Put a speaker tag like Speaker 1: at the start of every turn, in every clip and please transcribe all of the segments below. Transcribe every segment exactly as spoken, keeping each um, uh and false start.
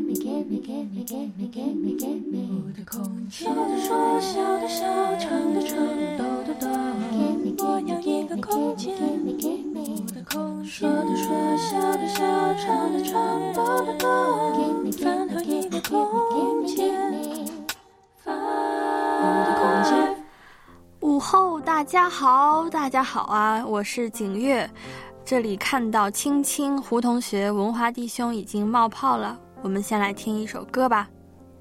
Speaker 1: 我的空间，说笑的笑，唱的唱，抖的抖，我要一个空间。我的空间，说的说，笑的笑，唱的唱，抖的抖，饭后一个空间。我的空间。
Speaker 2: 午后大家好，大家好啊，我是景月。这里看到青青胡同学文华弟兄已经冒泡了，我们先来听一首歌吧。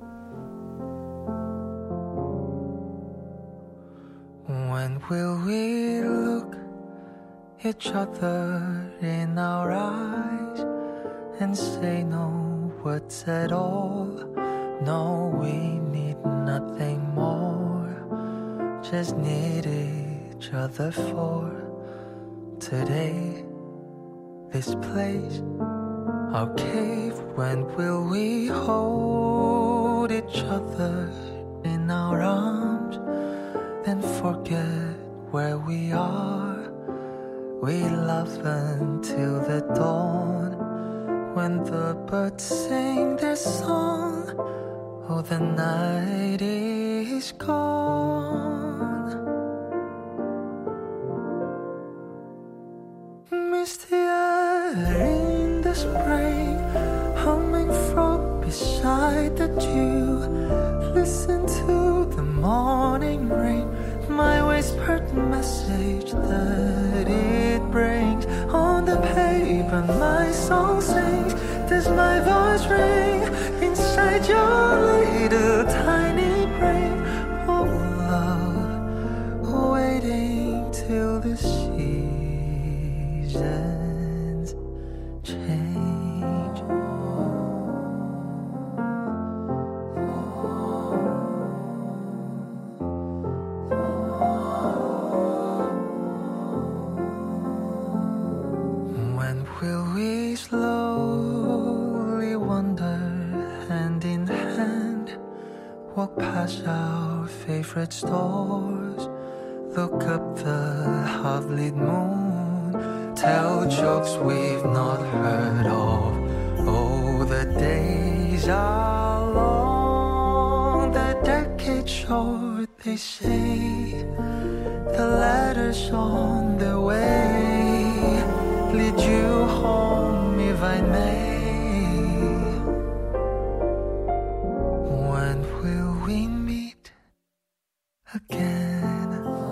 Speaker 3: When will we look each other in our eyes and say no words at all? No, we need nothing more, just need each other for today, this place, our cave. When will we hold each other in our arms, then forget where we are? We love until the dawn, when the birds sing their song. Oh, the night is gone. Misty air in the spring, humming from beside the dew. Listen to the morning rain, my whispered message that it brings. On the paper my song sings, does my voice ring inside your little tiny brain? Oh love, waiting till the seasons change. When will we slowly wander hand in hand, walk past our favorite stores, look up the half-lit moon, tell jokes we've not heard of? Oh, the days are long, the decades short, they say. The letters on the way lead you home if I may. When will we meet again?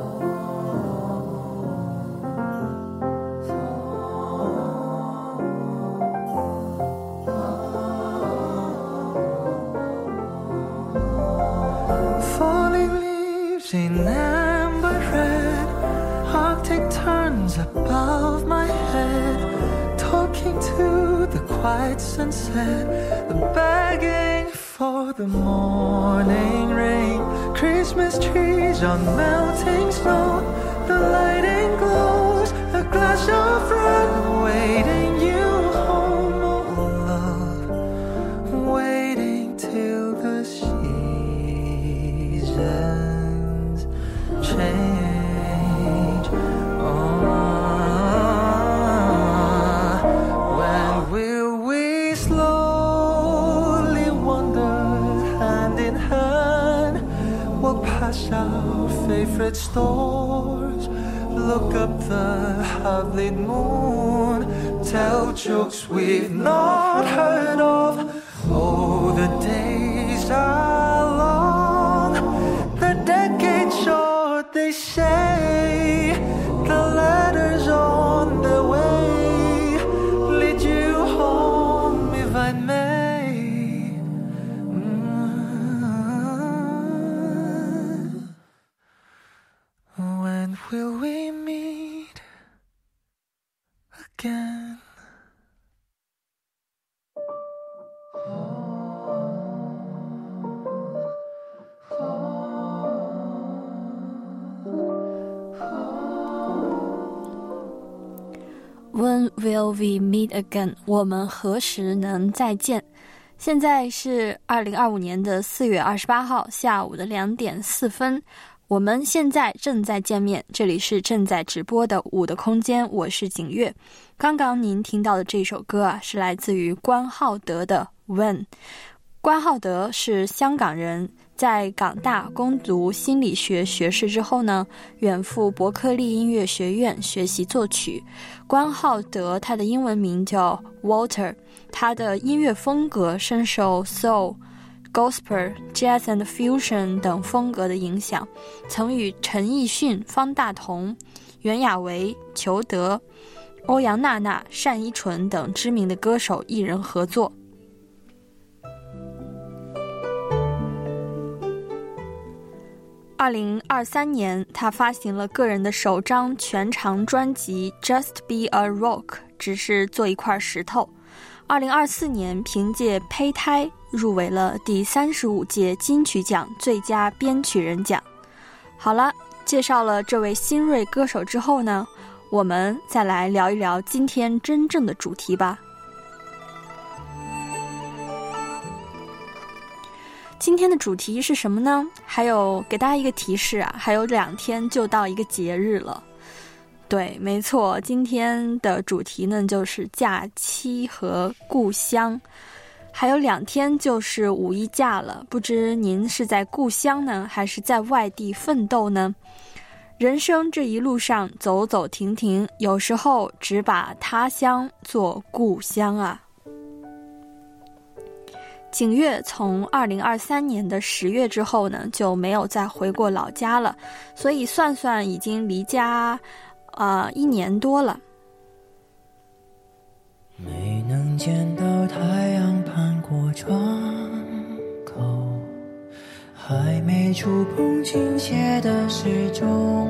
Speaker 3: Falling leaves in amber red, Arctic turns above my head, talking to the quiet sunset, begging for the morning rain. Christmas trees on melting snow, the lighting glows, a glass of red waiting you home. Oh love, waiting till the seasons change. Oh, when will we slowly wander hand in hand, walk past our favorite stores, look up the half-lit moon, tell jokes we've not heard of? Oh, the days are long, the decades short, they say. The letters on the way lead you home if I may. Mm-hmm. When will we meet again?
Speaker 2: When will we meet again? 我们何时能再见？现在是二零二五年的四月二十八号下午的两点四分， 我们现在正在见面，这里是正在直播的舞的空间，我是景月。刚刚您听到的这首歌啊，是来自于关浩德的 When。 关浩德是香港人，在港大攻读心理学学士之后呢，远赴伯克利音乐学院学习作曲。关浩德他的英文名叫 Walter， 他的音乐风格深受 Soul、Gospel、Jazz and Fusion 等风格的影响，曾与陈奕迅、方大同、袁娅维、裘德、欧阳娜娜、单依纯等知名的歌手艺人合作。二零二三年，他发行了个人的首张全长专辑 Just Be a Rock， 只是做一块石头。二零二四年，凭借胚胎入围了第三十五届金曲奖最佳编曲人奖。好了，介绍了这位新锐歌手之后呢，我们再来聊一聊今天真正的主题吧。今天的主题是什么呢？还有给大家一个提示啊，还有两天就到一个节日了。对，没错，今天的主题呢就是假期和故乡。还有两天就是五一假了，不知您是在故乡呢，还是在外地奋斗呢？人生这一路上走走停停，有时候只把他乡做故乡啊。景月从二零二三年的十月之后呢，就没有再回过老家了，所以算算已经离家呃一年多了。
Speaker 3: 没能见到太阳攀过窗口，还没触碰倾斜的时钟，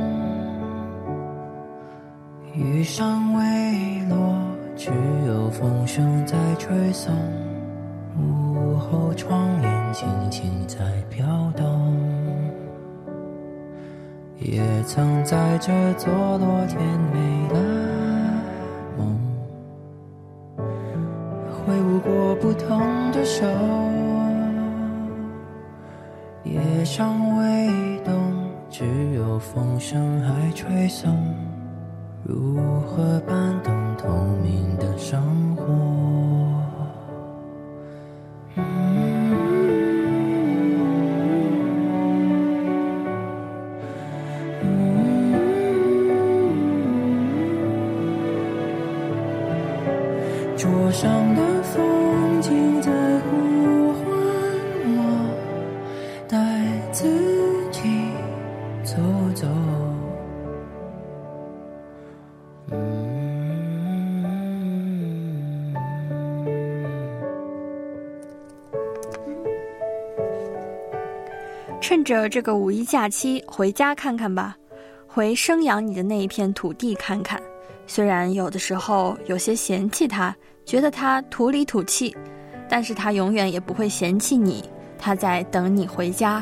Speaker 3: 雨尚未落，只有风声在吹送，午后窗帘轻轻在飘动，也曾在这座落甜美的梦，挥舞过不同的手，夜尚未动，只有风声还吹送，如何搬动透明的生活。桌上的风景在呼唤我，带自己走走。嗯，
Speaker 2: 趁着这个五一假期，回家看看吧，回生养你的那一片土地看看。虽然有的时候有些嫌弃它，觉得它土里土气，但是它永远也不会嫌弃你，它在等你回家。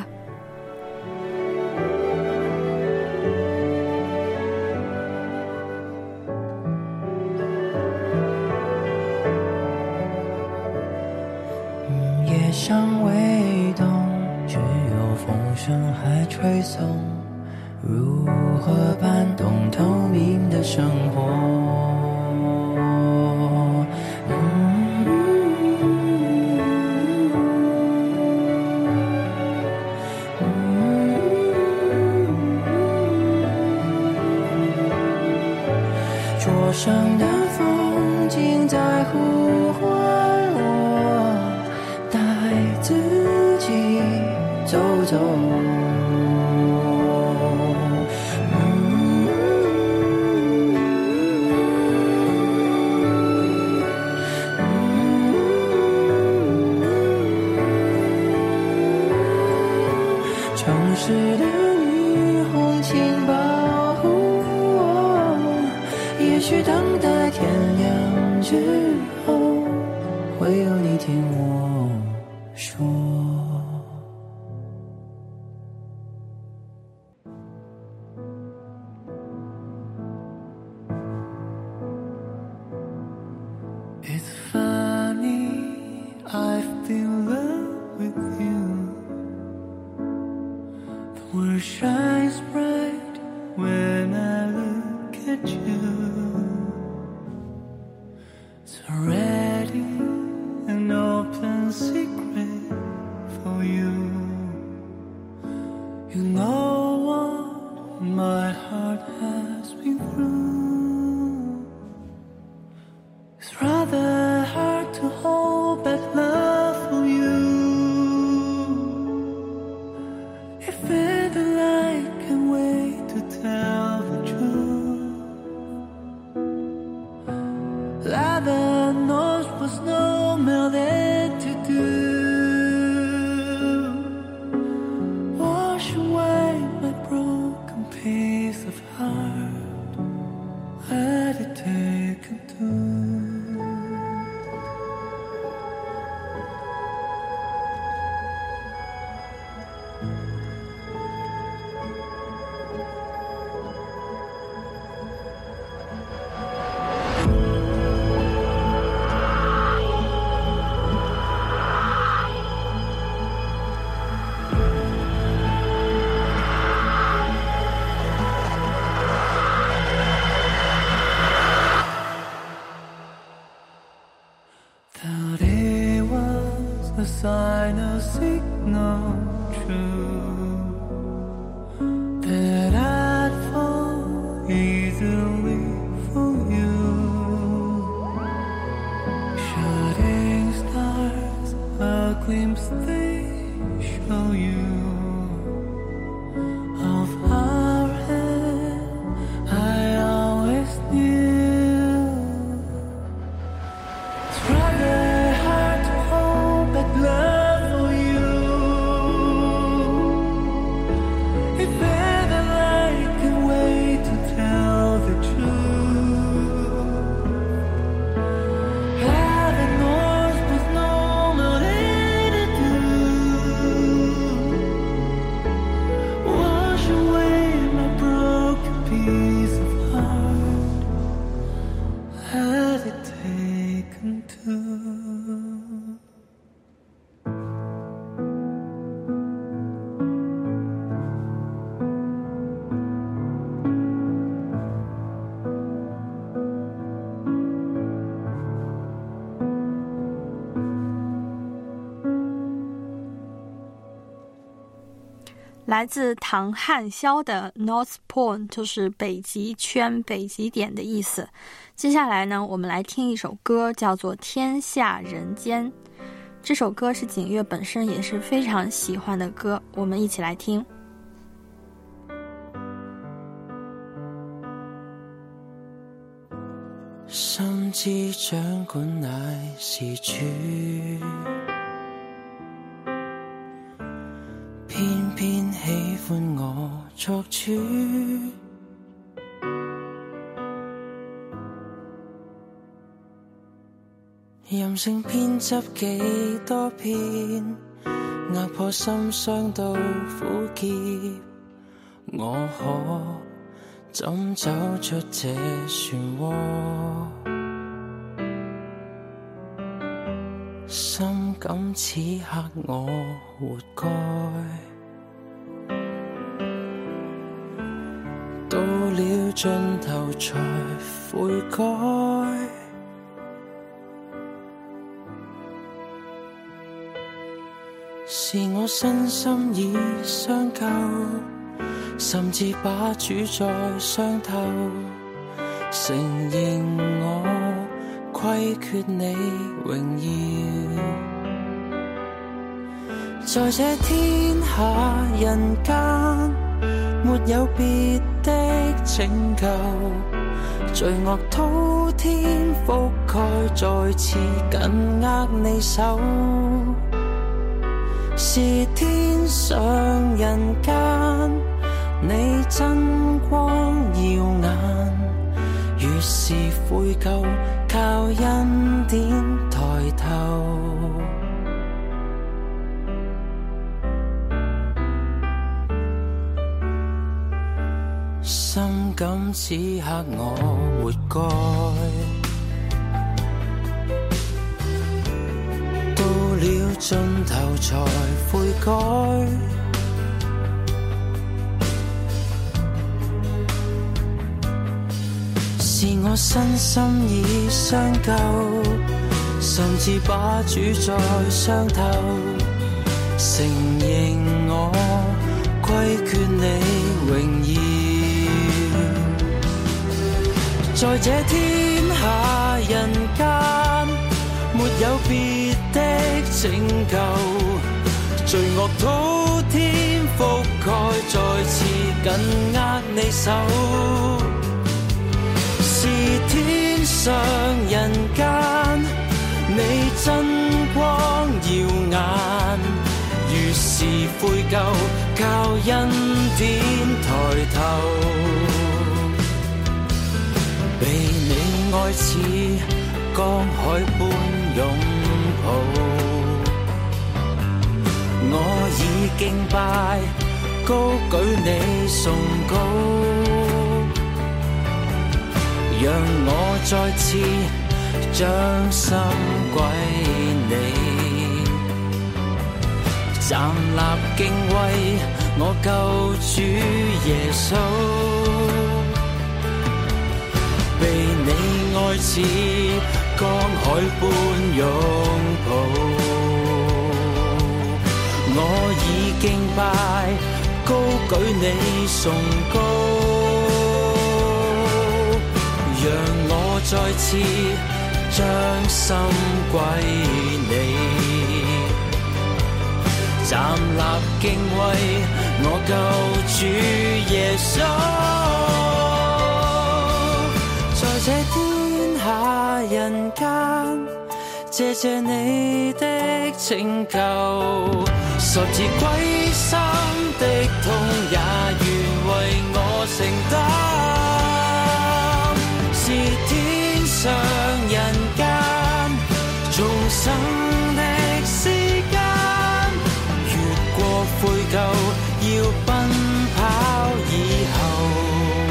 Speaker 3: 嗯，夜尚未动，只有风声还吹送，如何搬动透明的生活。桌上的风景在呼唤我，带自己走走。城市的霓虹请保护我，也许等待天亮之后，会有你听我说。It's funny, I feel love with you. The world shines a sign, a signal true, that I'd fall easily for you. Shooting stars, a glimpse they show you of our hand I always knew. It's rather hard to hold back love for you. If ever I can wait to tell the truth, heaven knows there's no more to do. Wash away my broken piece of heart. Let it take into.
Speaker 2: 来自唐汉霄的 North Pole 就是北极圈、北极点的意思。接下来呢，我们来听一首歌，叫做《天下人间》。这首歌是景月本身也是非常喜欢的歌，我们一起来听。
Speaker 4: 心知掌管乃是主，偏偏喜歡我作主，任性編輯幾多篇，壓破心傷到苦澀，我可怎走出這漩渦？深感此刻我活該，到了盡頭才悔改。是我身心已相救，甚至把主再傷透，承認我虧缺你榮耀。在這天下人間，沒有別的拯救，罪惡滔天覆蓋，再次緊握你手。是天上人間，你真光耀眼，越是悔疚，靠恩典抬頭。深感此刻我活該，到了盡頭才悔改。是我身心已相救，甚至把主再傷透，承認我虧缺你榮耀。在這天下人間，沒有別的拯救，罪惡滔天覆蓋，再次緊握你手。是天上人間，你真光耀眼，越是悔疚，靠恩典抬頭。被你愛似江海般擁抱，我已敬拜，高舉你崇高，讓我再次將心歸你，站立敬畏我救主耶穌。被你愛似江海般擁抱， 我已敬拜，高舉你崇高，讓我再次將心歸你，站立敬畏我救主耶穌，在這天下人間，謝謝你的拯救，十字歸心的痛也願為我承擔，是天上人間眾生的時間，越過悔舊要奔跑以後。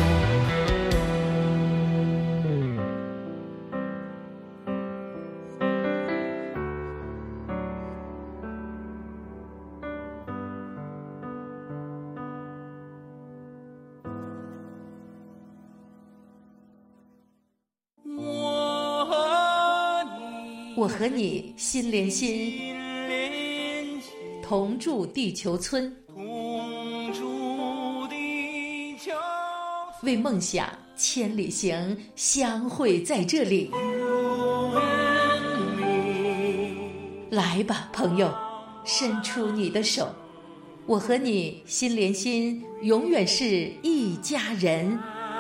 Speaker 5: 我和你心连心，同住地球村，为梦想千里行，相会在这里。来吧，朋友，伸出你的手，我和你心连心，永远是一家人。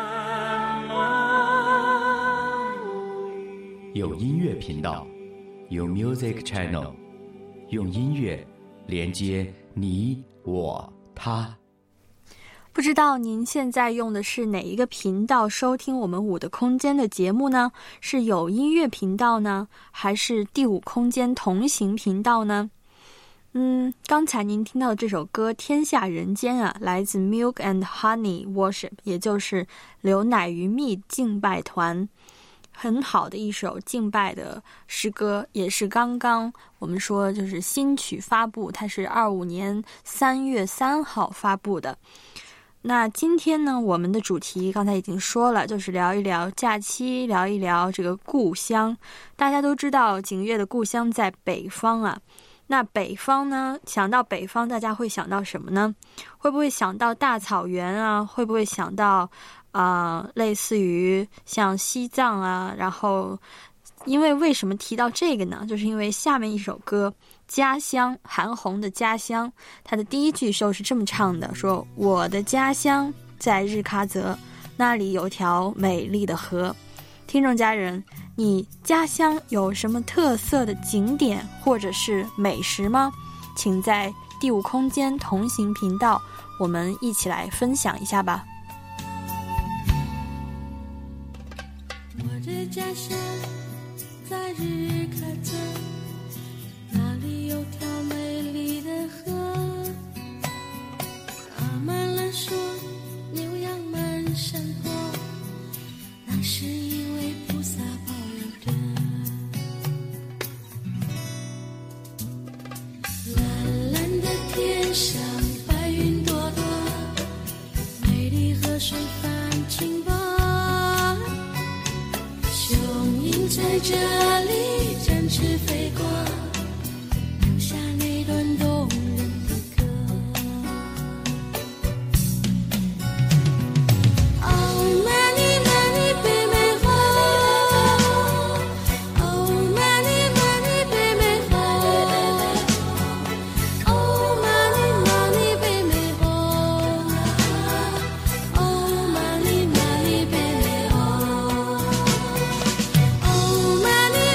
Speaker 6: 有音乐频道，有 Music Channel， 用音乐连接你我他。
Speaker 2: 不知道您现在用的是哪一个频道收听我们五的空间的节目呢？是有音乐频道呢，还是第五空间同行频道呢？嗯，刚才您听到的这首歌《天下人间》啊，来自 Milk and Honey Worship， 也就是牛奶与蜜敬拜团。很好的一首敬拜的诗歌，也是刚刚我们说就是新曲发布，它是二五年三月三号发布的。那今天呢，我们的主题刚才已经说了，就是聊一聊假期，聊一聊这个故乡。大家都知道景月的故乡在北方啊，那北方呢，想到北方大家会想到什么呢？会不会想到大草原啊？会不会想到啊、呃，类似于像西藏啊？然后因为为什么提到这个呢？就是因为下面一首歌家乡，韩红的家乡，它的第一句就是这么唱的，说我的家乡在日喀则，那里有条美丽的河。听众家人，你家乡有什么特色的景点或者是美食吗？请在第五空间同行频道我们一起来分享一下吧。
Speaker 1: 我的家乡在日喀则，那里有条美丽的河，爬满了树，牛羊满山坡，那是因为菩萨保佑着。蓝蓝的天上白云朵朵，美丽河水泛清波，雄鹰在这里展翅飞过，留下那段动人的歌。Oh many many 北美河 Oh many many 北美河 Oh many many 北美河 Oh many many 北美河Oh many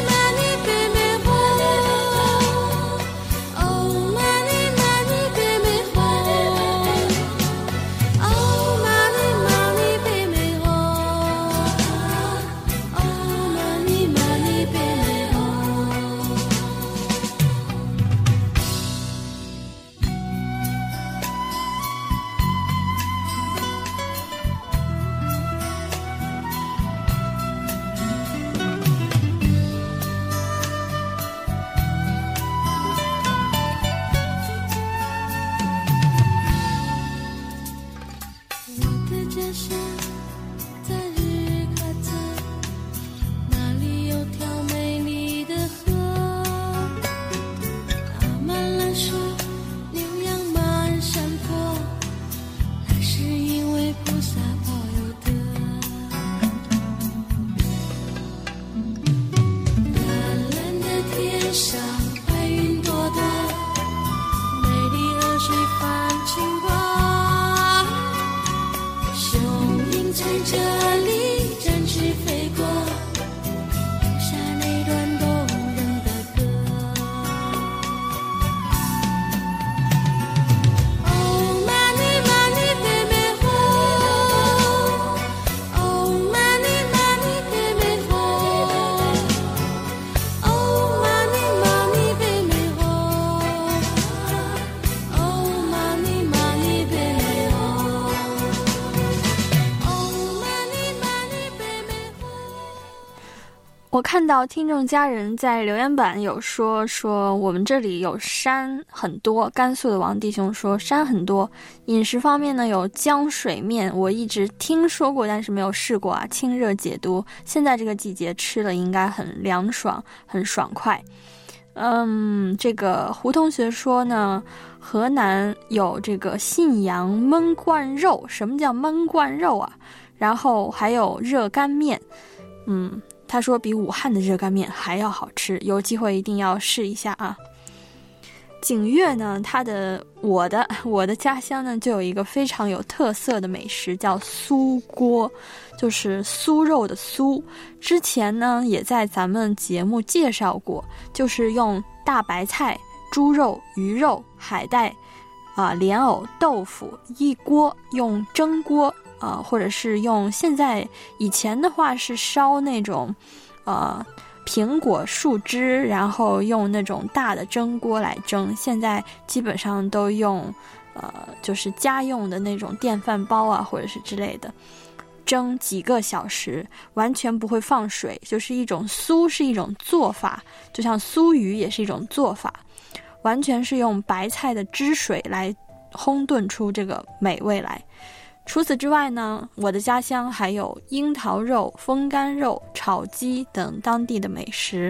Speaker 2: 我看到听众家人在留言板有说说我们这里有山很多，甘肃的王弟兄说山很多。饮食方面呢，有浆水面，我一直听说过，但是没有试过啊。清热解毒，现在这个季节吃了应该很凉爽，很爽快。嗯，这个胡同学说呢，河南有这个信阳焖罐肉，什么叫焖罐肉啊？然后还有热干面，嗯。他说比武汉的热干面还要好吃，有机会一定要试一下啊。景岳呢，他的我的我的家乡呢就有一个非常有特色的美食叫酥锅，就是酥肉的酥。之前呢也在咱们节目介绍过，就是用大白菜、猪肉、鱼肉、海带啊、莲藕、豆腐一锅，用蒸锅啊、呃，或者是用现在以前的话是烧那种，呃，苹果树枝，然后用那种大的蒸锅来蒸。现在基本上都用，呃，就是家用的那种电饭煲啊，或者是之类的，蒸几个小时，完全不会放水，就是一种酥，是一种做法，就像酥鱼也是一种做法，完全是用白菜的汁水来烘炖出这个美味来。除此之外呢，我的家乡还有樱桃肉、风干肉、炒鸡等当地的美食。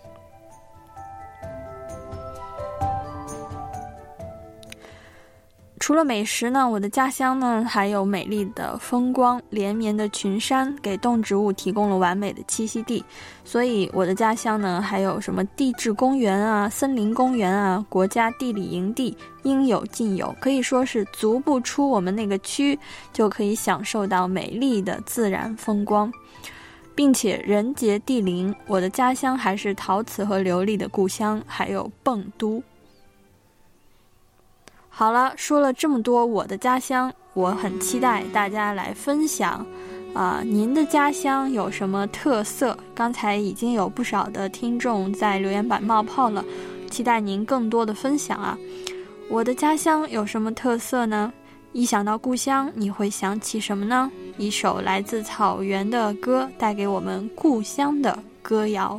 Speaker 2: 除了美食呢，我的家乡呢还有美丽的风光，连绵的群山给动植物提供了完美的栖息地，所以我的家乡呢还有什么地质公园啊、森林公园啊、国家地理营地，应有尽有，可以说是足不出我们那个区就可以享受到美丽的自然风光，并且人杰地灵。我的家乡还是陶瓷和琉璃的故乡，还有蚌都。好了，说了这么多我的家乡，我很期待大家来分享啊、呃，您的家乡有什么特色？刚才已经有不少的听众在留言板冒泡了，期待您更多的分享啊。我的家乡有什么特色呢？一想到故乡，你会想起什么呢？一首来自草原的歌，带给我们故乡的歌谣。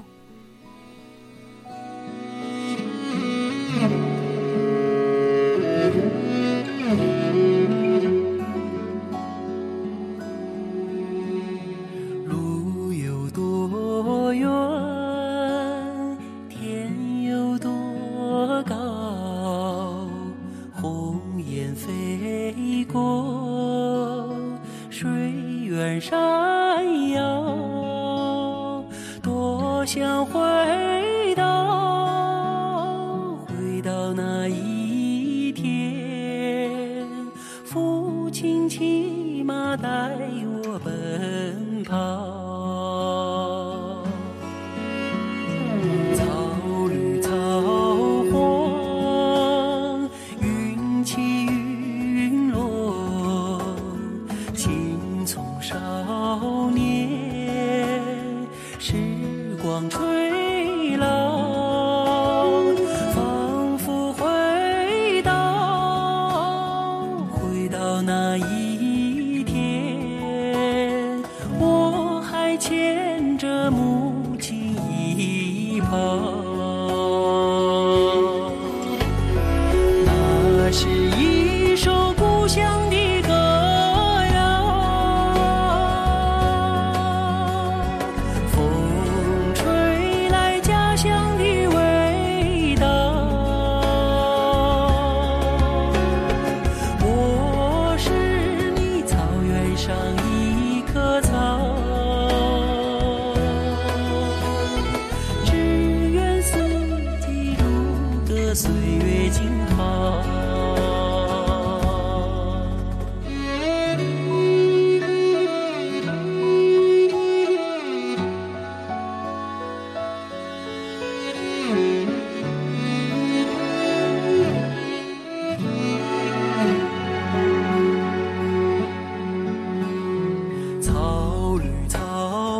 Speaker 4: 想回到回到那一天，父亲骑马带我奔跑，草绿草黄，云起云落，青葱少年，时光吹老，仿佛回到回到那一天，我还牵着母亲一跑，那是一首故乡的歌谣，风吹来家乡的味道，我是你草原上一棵草，只愿四季如歌，岁月静好。草绿草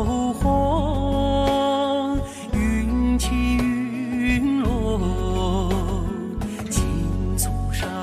Speaker 4: 黄，云起云落，青葱少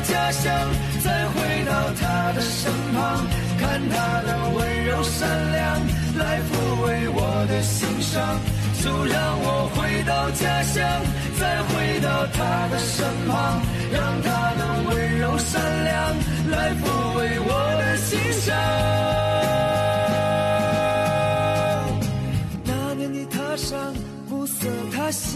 Speaker 4: 家乡，再回到他的身旁，看他的温柔善良，来抚慰我的心伤。就让我回到家乡，再回到他的身旁，让他的温柔善良来抚慰我的心伤。那年你踏上暮色他乡，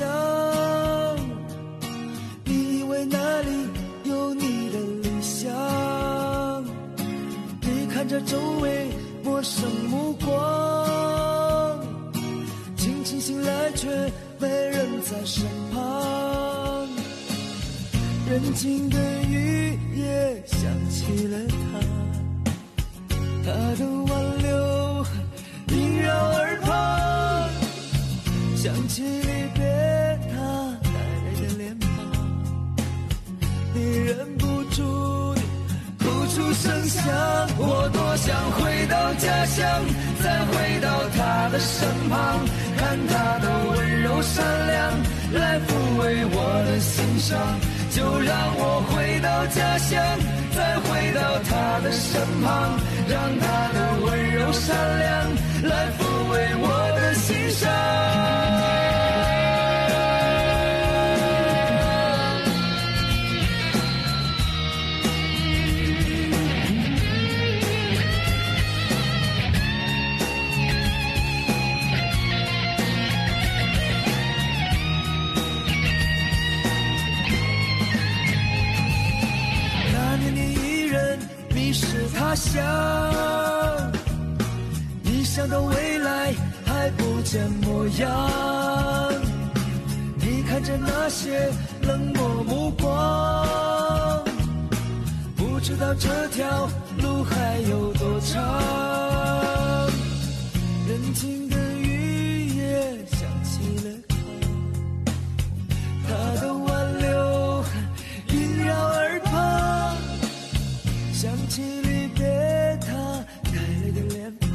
Speaker 4: 你以为那里有你的理想，你看着周围陌生目光，轻轻醒来却没人在身旁，人静的雨也想起了他，他的挽留萦绕耳旁，想起离别他带来的脸庞，你忍不住地哭出声响。我多想回到家乡，再回到他的身旁，看他的温柔善良来抚慰我的心伤。就让我回到家乡，再回到他的身旁，让他的温柔善良来抚慰我的心伤。他乡，你想到未来还不见模样，你看着那些冷漠目光，不知道这条路还有多长，人静的雨也想起了他，他的挽留萦绕耳旁，想起离别他带来的脸庞，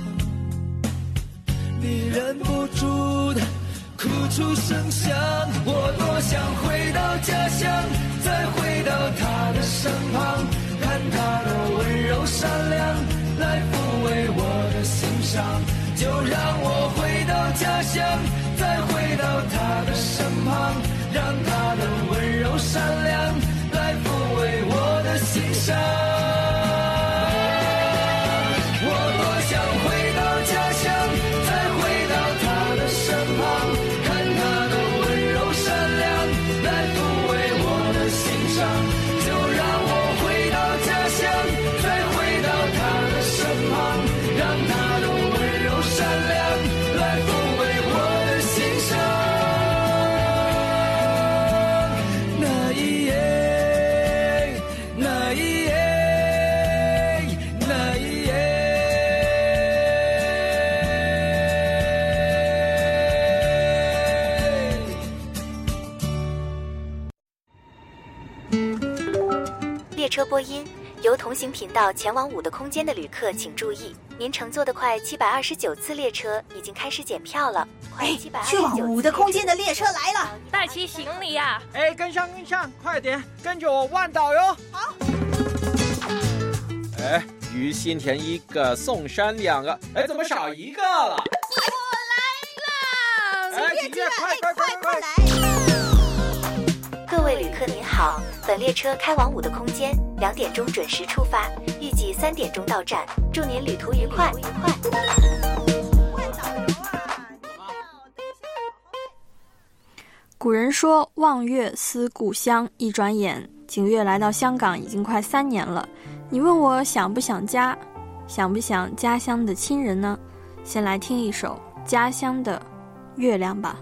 Speaker 4: 你忍不住的哭出声响。我多想回到家乡，再回到他的身旁，看他的温柔善良来抚慰我的心伤。就让我回到家乡，再回到他的身旁，让他的温柔善良来抚慰我的心伤。
Speaker 7: 列车播音，由同行频道前往五的空间的旅客请注意，您乘坐的快七百二十九次列车已经开始检票了。快七百二十九次，
Speaker 8: 去往五的空间的列车来了，
Speaker 9: 带起行李呀！
Speaker 10: 哎，跟上跟上，快点，跟着我万导哟！
Speaker 8: 好。
Speaker 10: 哎，于心田一个，宋山两个，哎，怎么少一个了？
Speaker 8: 我来了！
Speaker 10: 哎，景月，快快快快来！
Speaker 7: 各位旅客您好，本列车开往五的空间，两点钟准时出发，预计三点钟到站。祝您旅途愉快！愉快。
Speaker 2: 古人说望月思故乡，一转眼景月来到香港已经快三年了。你问我想不想家，想不想家乡的亲人呢？先来听一首《家乡的月亮》吧。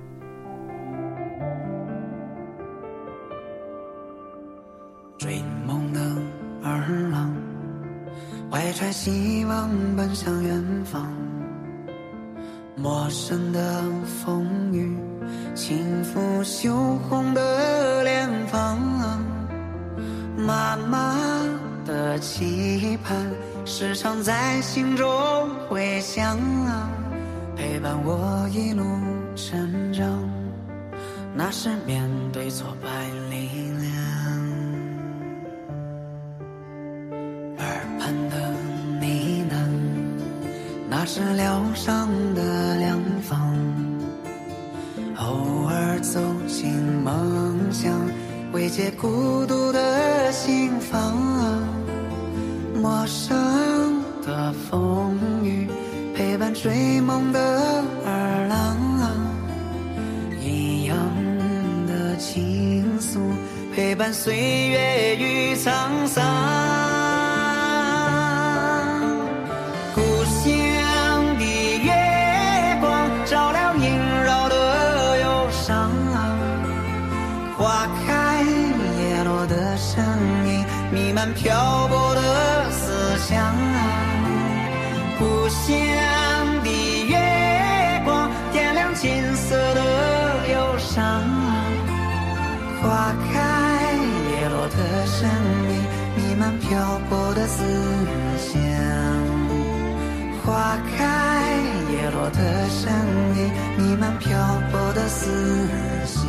Speaker 11: 追梦的儿郎，怀揣希望奔向远方，陌生的风雨轻抚羞红的脸庞，妈妈的期盼时常在心中回响，陪伴我一路成长，那是面对挫败力量。 那是疗伤的良方。偶尔走进梦乡，慰藉孤独的心房。陌生的风雨陪伴追梦的儿郎，一样的情愫陪伴岁月与沧桑。故乡的月光照亮萦绕的忧伤，花开叶落的声音弥漫漂泊的思乡。故乡的月光点亮金色的忧伤，花开叶落的声音弥漫漂泊的思乡。花开叶落的声音弥漫漂泊的思乡。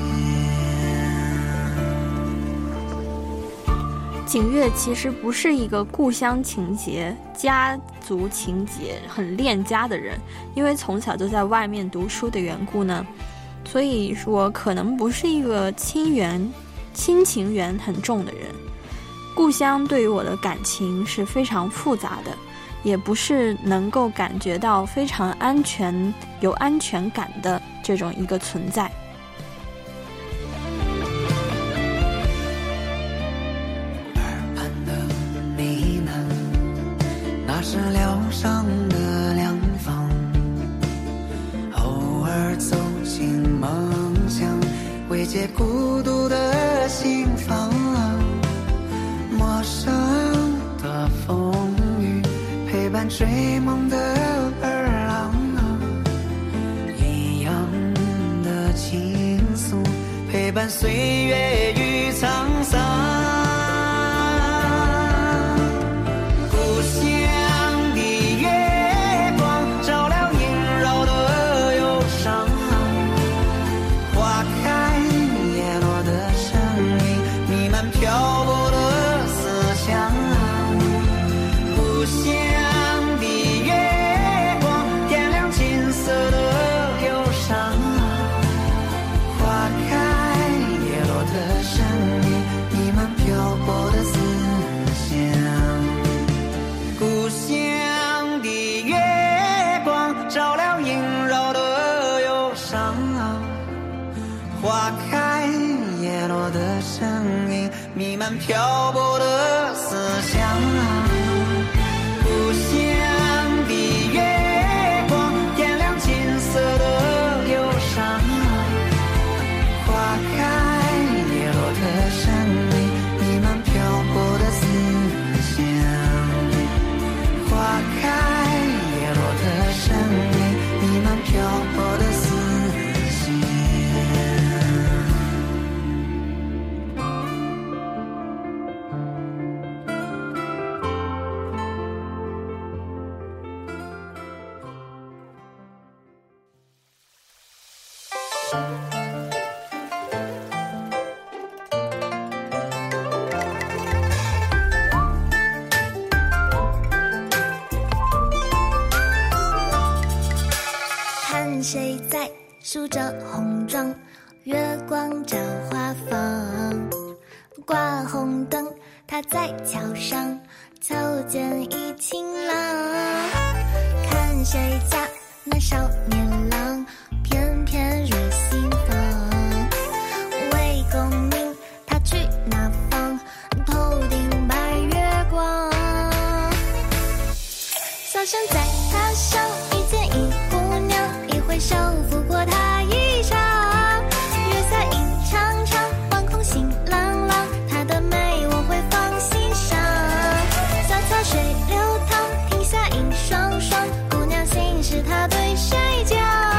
Speaker 2: 景月其实不是一个故乡情节、家族情节很恋家的人，因为从小就在外面读书的缘故呢，所以说可能不是一个亲缘、亲情缘很重的人。故乡对于我的感情是非常复杂的，也不是能够感觉到非常安全、有安全感的这种一个存在。
Speaker 11: 那是疗伤的良方，偶尔走进梦乡，慰藉孤独的心房。陌生的风雨陪伴追梦的儿郎，一样的情愫陪伴岁月与沧桑。花开叶落的声音弥漫漂泊的思乡。故乡的月光点亮金色的忧伤，花开叶落的声音弥漫漂泊的思乡。花开叶落的声音弥漫漂泊的思乡。
Speaker 1: 看谁在梳着红妆，月光照花房。挂红灯，他在桥上，瞧见一情郎。看谁家那少年郎，翩翩入心房。为功名，他去哪方？头顶白月光。小生在他乡遇见一姑娘，一回首拂过她衣裳。月色一长长，望空心朗朗，她的美我会放心上。小桥水流淌，亭下影双双，姑娘心事她对谁讲？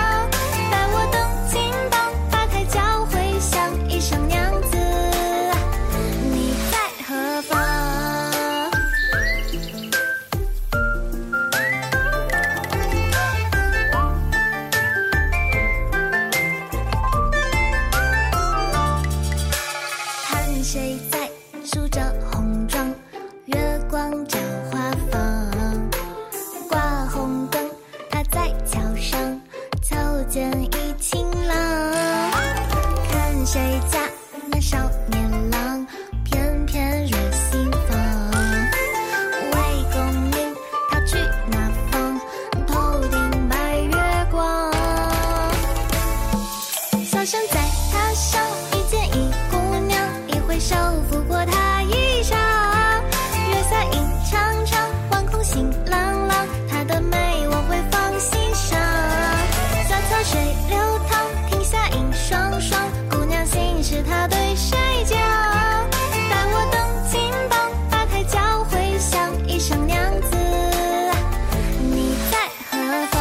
Speaker 9: 身在他乡，遇见一姑娘，一回首拂过她衣裳。月下映长长，晚空星朗朗，她的美我会放心上。小桥水流淌，停下影双双，姑娘心事她对谁讲？待我等金榜，打开交回响，一声娘子，你在何方？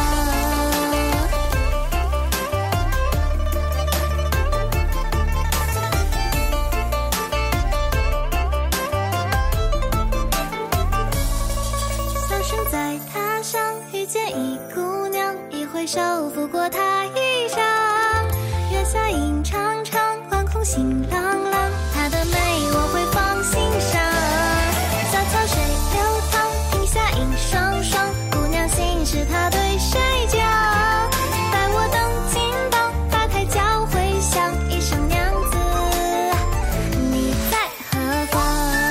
Speaker 9: 小身在他乡，遇见一姑娘，一回首拂过她衣裳。月下映长长，晚空星朗朗，她的美我会放心上。小桥水流淌，停下影双双，姑娘心事她对谁讲？待我等金榜，打开交回响，一声娘子，你在何方？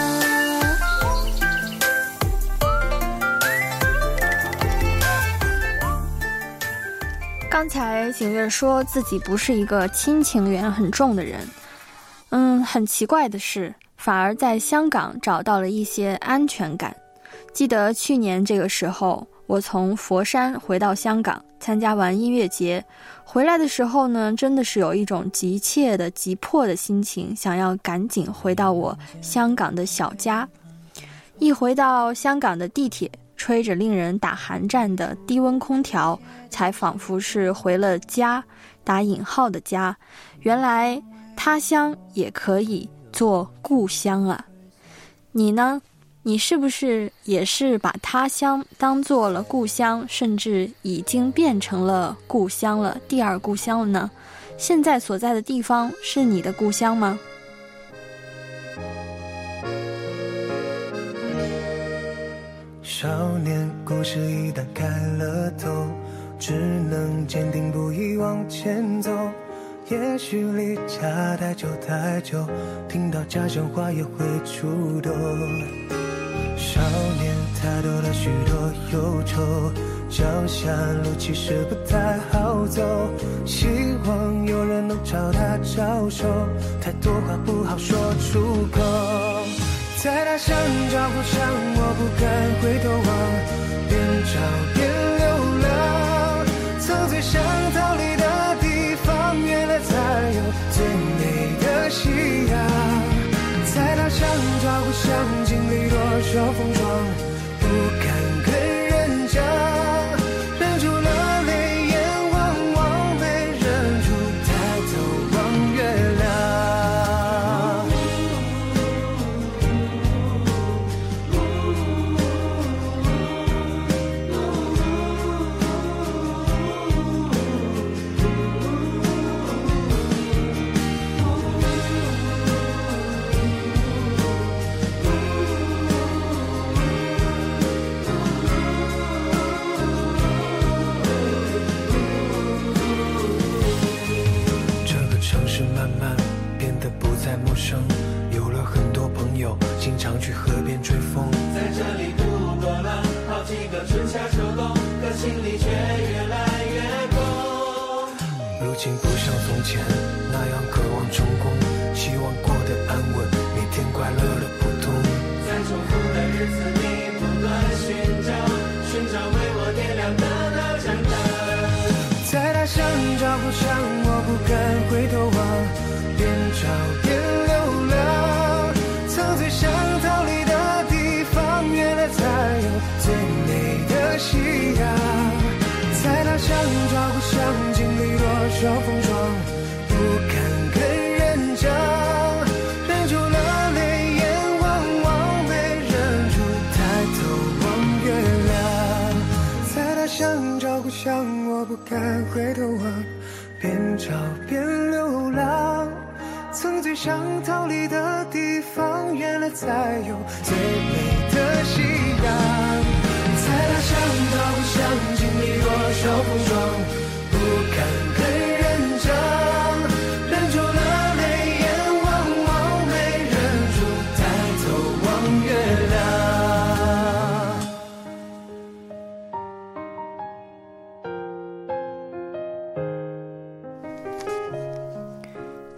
Speaker 2: 刚才景月说自己不是一个亲情缘很重的人，嗯，很奇怪的是，反而在香港找到了一些安全感。记得去年这个时候，我从佛山回到香港，参加完音乐节，回来的时候呢，真的是有一种急切的、急迫的心情，想要赶紧回到我香港的小家。一回到香港的地铁，吹着令人打寒战的低温空调，才仿佛是回了家，打引号的家。原来他乡也可以做故乡啊！你呢？你是不是也是把他乡当做了故乡，甚至已经变成了故乡了，第二故乡了呢？现在所在的地方是你的故乡吗？
Speaker 3: 少年故事一旦开了头，只能坚定不移往前走。也许离家太久太久，听到家乡话也会触动。少年他多了许多忧愁，脚下路其实不太好走，希望有人能朝他招手，太多话不好说出口。在他乡找故乡，我不敢回头望，边找边流浪，曾最想逃离的地方，原来才有最美的夕阳。在他乡找故乡，经历多少风霜，不敢跟人讲，忍住了泪眼汪汪，没忍住抬头望月亮。有了很多朋友，经常去河边吹风，
Speaker 12: 在这里度过了好几个春夏秋冬，可心里却越来越空。
Speaker 3: 如今不像从前那样渴望成功，希望过得安稳，每天快乐的普通。
Speaker 12: 在重复的日子里不断寻找，寻找为我点亮的那盏灯。
Speaker 3: 在他乡找故乡，我不敢回头望，边找边流浪，曾最想逃离的地方，原来才有最美的夕阳。在他乡找故乡，经历多少风霜，不敢跟人讲，忍住了泪眼汪汪，没忍住抬头望月亮。在他乡找故乡，我不敢回头望，边找边流浪，曾最想逃离的地方，原来才有最美的夕阳。在他乡找故乡，经历多少风霜，不敢跟人讲，忍住了泪眼汪汪，没忍住抬头望月亮。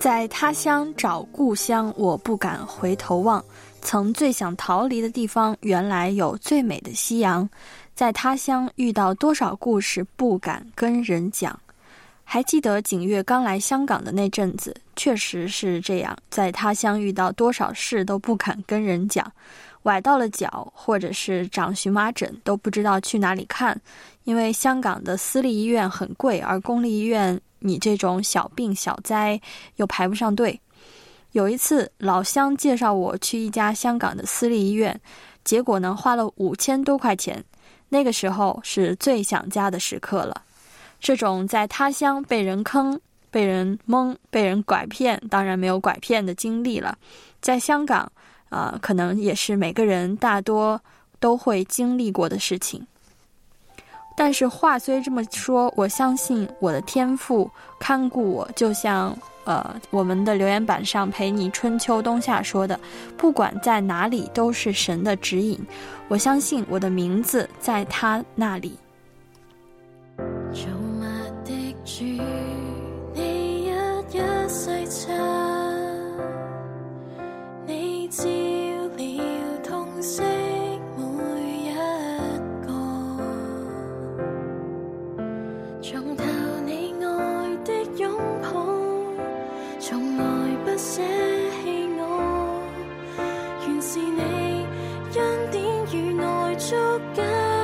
Speaker 2: 在他乡找故乡，我不敢回头望。曾最想逃离的地方，原来有最美的夕阳。在他乡遇到多少故事，不敢跟人讲。还记得景月刚来香港的那阵子，确实是这样，在他乡遇到多少事都不敢跟人讲。崴到了脚，或者是长荨麻疹，都不知道去哪里看，因为香港的私立医院很贵，而公立医院你这种小病小灾又排不上队。有一次老乡介绍我去一家香港的私立医院，结果呢花了五千多块钱，那个时候是最想家的时刻了。这种在他乡被人坑、被人蒙、被人拐骗，当然没有拐骗的经历了，在香港呃，可能也是每个人大多都会经历过的事情。但是话虽这么说，我相信我的天父看顾我，就像呃我们的留言板上陪你春秋冬夏说的，不管在哪里都是神的指引。我相信我的名字在他那里。
Speaker 1: 造物的主，你一一細察，你照料痛惜每一個，從頭你愛的擁抱，從來不捨棄我，原是你恩典與愛捉緊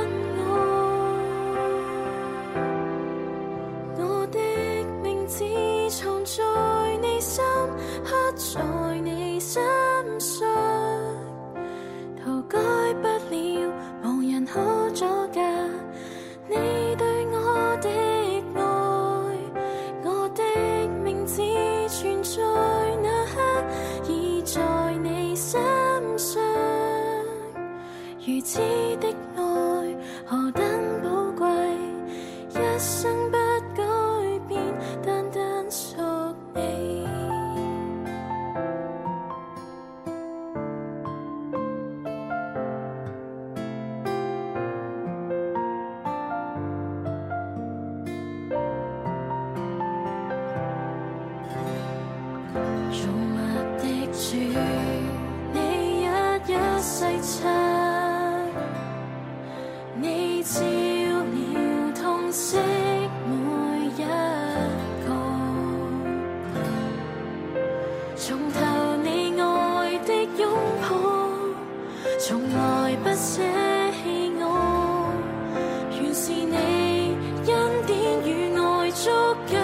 Speaker 1: 我，我的名字藏在你心，刻在你心上，塗改不了，無人可阻隔你對我的愛，我的名字存在那刻，已在你心上，如此的愛何等寶貴，一生不改變，單單屬你。造物的主，你一一細察，你照料痛惜每一個，從頭你愛的擁抱，從來不捨棄我，原是你恩典與愛捉緊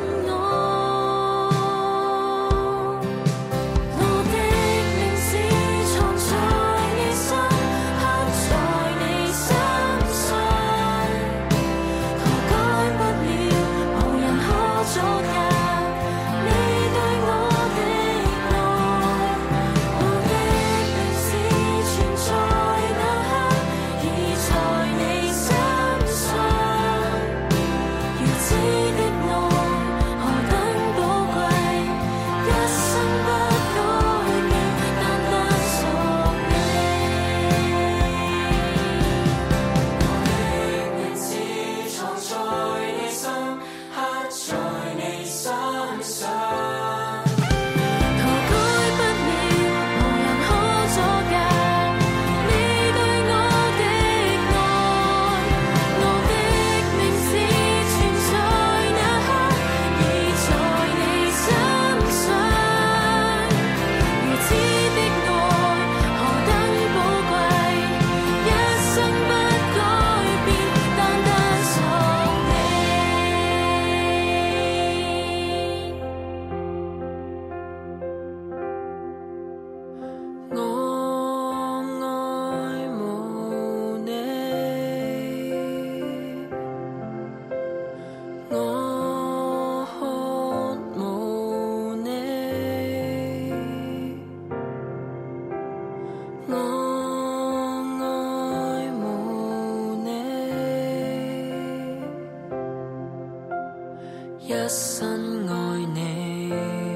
Speaker 1: 一生愛你，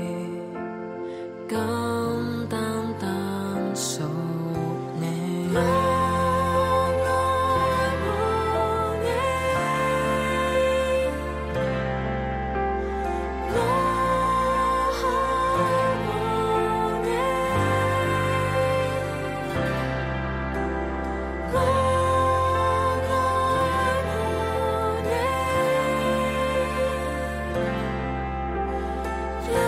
Speaker 1: 咁單單屬你。我愛慕你，我渴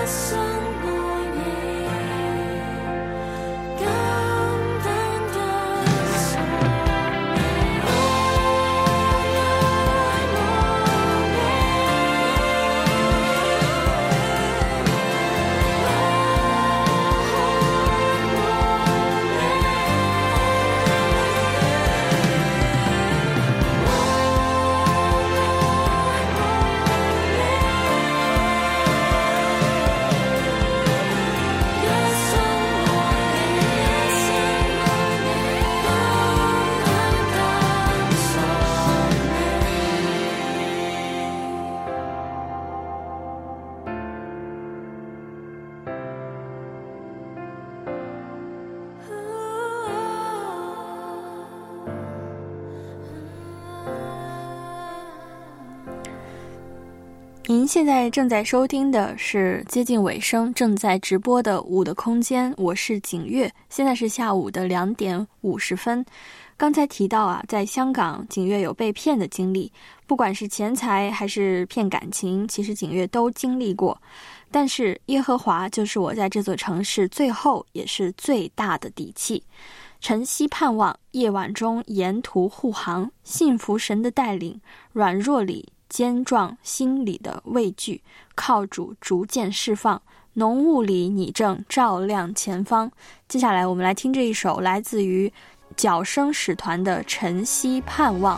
Speaker 2: 您现在正在收听的是接近尾声正在直播的舞的空间，我是景月，现在是下午的两点五十分。刚才提到啊，在香港景月有被骗的经历，不管是钱财还是骗感情，其实景月都经历过。但是耶和华就是我在这座城市最后也是最大的底气。晨曦盼望，夜晚中沿途护航，信服神的带领，软弱里坚壮，心里的畏惧靠主逐渐释放，浓雾里你正照亮前方。接下来我们来听这一首来自于角声使团的晨曦盼望。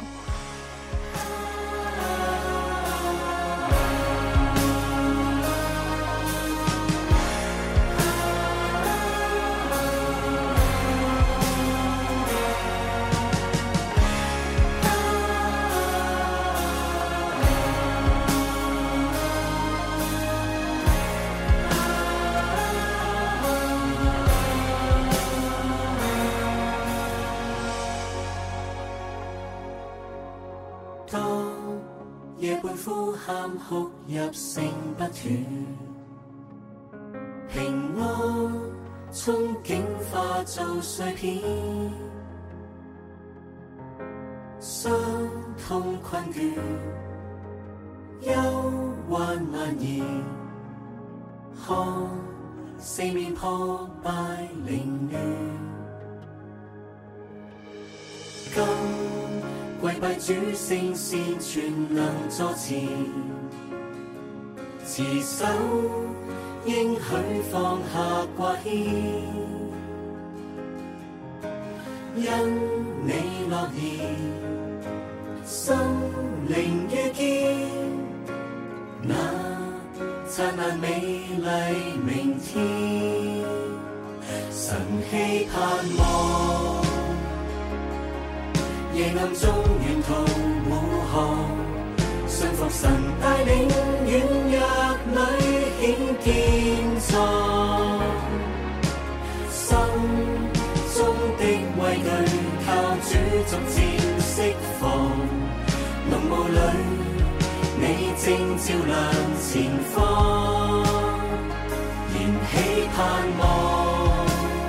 Speaker 12: 呼喊哭泣聲不斷，平安憧憬化做碎片，傷痛困倦，憂患蔓延，看四面破敗凌亂，今跪拜主聖善全能作前，持守應許放下掛牽，因你樂意，心靈遇見那燦爛美麗明天，神氣盼望夜暗中沿途護航，信服神帶領，軟弱裏顯堅壯，心中的畏懼靠主逐漸釋放，濃霧裏你正照亮前方，燃起盼望，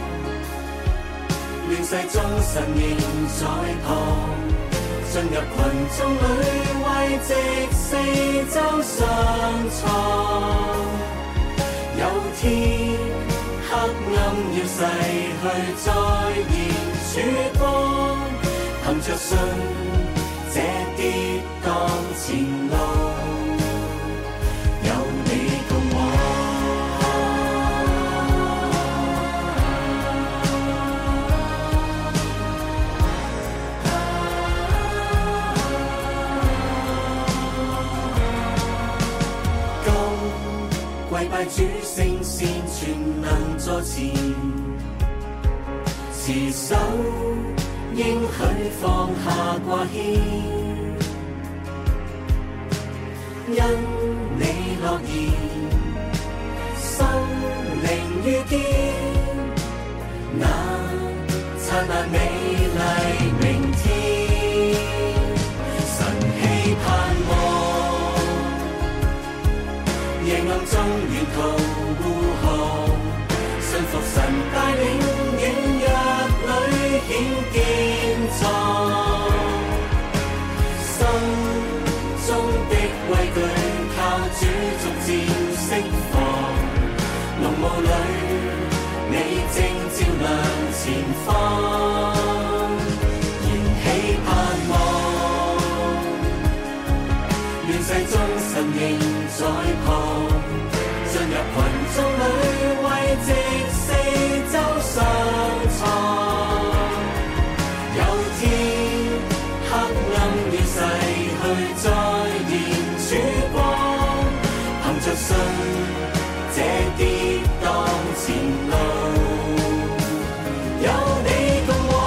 Speaker 12: 亂世中神仍在旁，進入群眾裏為藉四周上床，有天黑暗要逝去，再現曙光，憑着信這跌宕前路有你同我。跪拜主聖善全能作前，持守應許放下掛牽，因你樂意，心靈遇見那燦爛美麗明天，神氣盼望夜暗中沿途護航，信服神帶領，軟弱裏顯堅壯，心中的畏懼靠主逐漸釋放， 霧裏，你正照亮前方，燃起盼望。亂世中神仍在旁，進入群眾裏，為藉四周上床。有天黑暗要逝去，再現曙光，憑着信這跌宕前路，有你共我。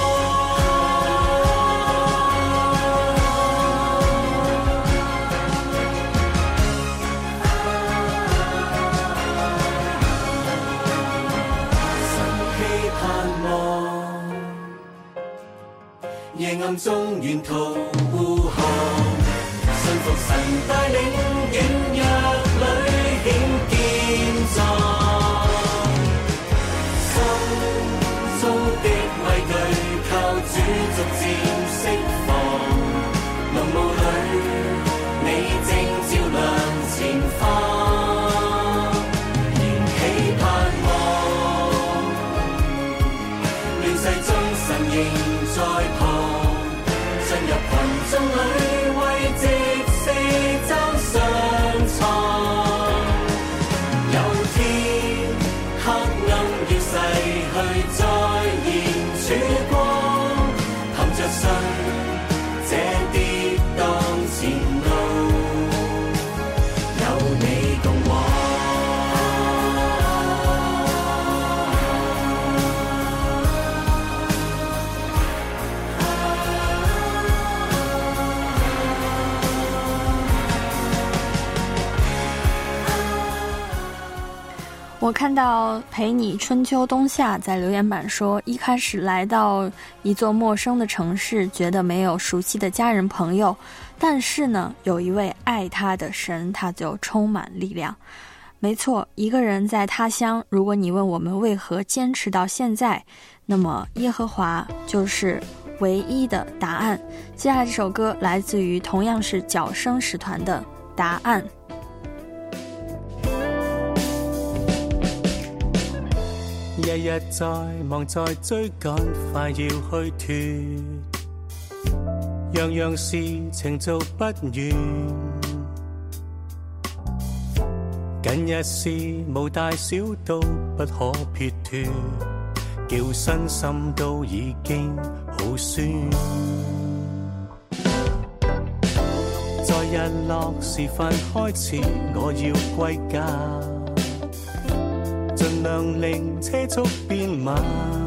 Speaker 12: 神希盼望，夜暗中沿途護航，信服神帶領，軟弱裏顯堅壯。心中的畏懼靠主逐漸釋放，濃霧裏你正照亮前方，燃起盼望。亂世中神仍在旁，進入群眾裏，為藉四周上床。有天黑暗要逝去，再現曙光，憑着信這跌宕前路，有你共往。
Speaker 2: 我看到陪你春秋冬夏在留言板说，一开始来到一座陌生的城市，觉得没有熟悉的家人朋友，但是呢，有一位爱他的神，他就充满力量。没错，一个人在他乡，如果你问我们为何坚持到现在，那么耶和华就是唯一的答案。接下来这首歌来自于同样是角声使团的答案。
Speaker 13: 日日在忙在追趕，快要虛脫，樣樣事情做不完。近日事無大小都不可撇脫，叫身心都已經好酸。在日落時分開始，我要歸家，盡量令車速變慢，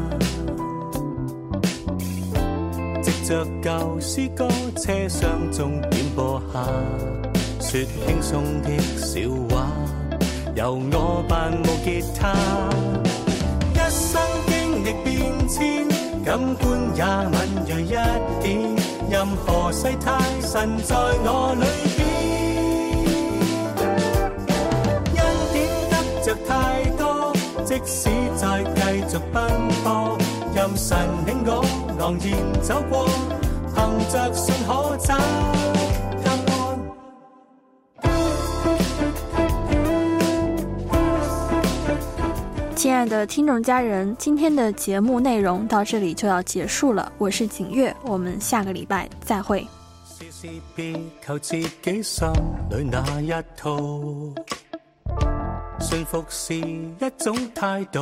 Speaker 13: 藉着舊詩歌車廂中點播下，說輕鬆的笑話，由我扮無吉他。一生經歷變遷，感官也敏銳一點，任何世態神在我裏邊，恩典得着太多，即使再繼續奔波，任神領我昂然走過，憑着信可找答案。
Speaker 2: 亲爱的听众家人，今天的节目内容到這裡就要結束了，我是景月，我們下個禮拜再會。
Speaker 13: 事事別求自己心裏那一套，信服是一種態度，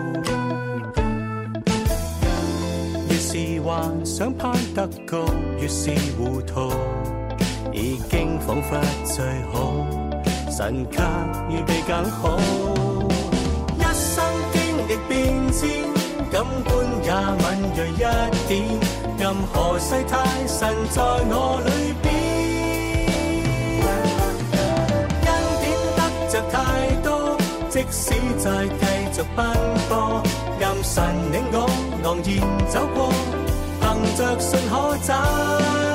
Speaker 13: 越是幻想攀得高，越是糊塗，已經彷彿最好，神卻預備更好。一生經歷變遷，感官也敏銳一點，任何世態神在我裏邊，恩典得着太多，即使再繼續奔波，任神領我昂然走過，憑着信可找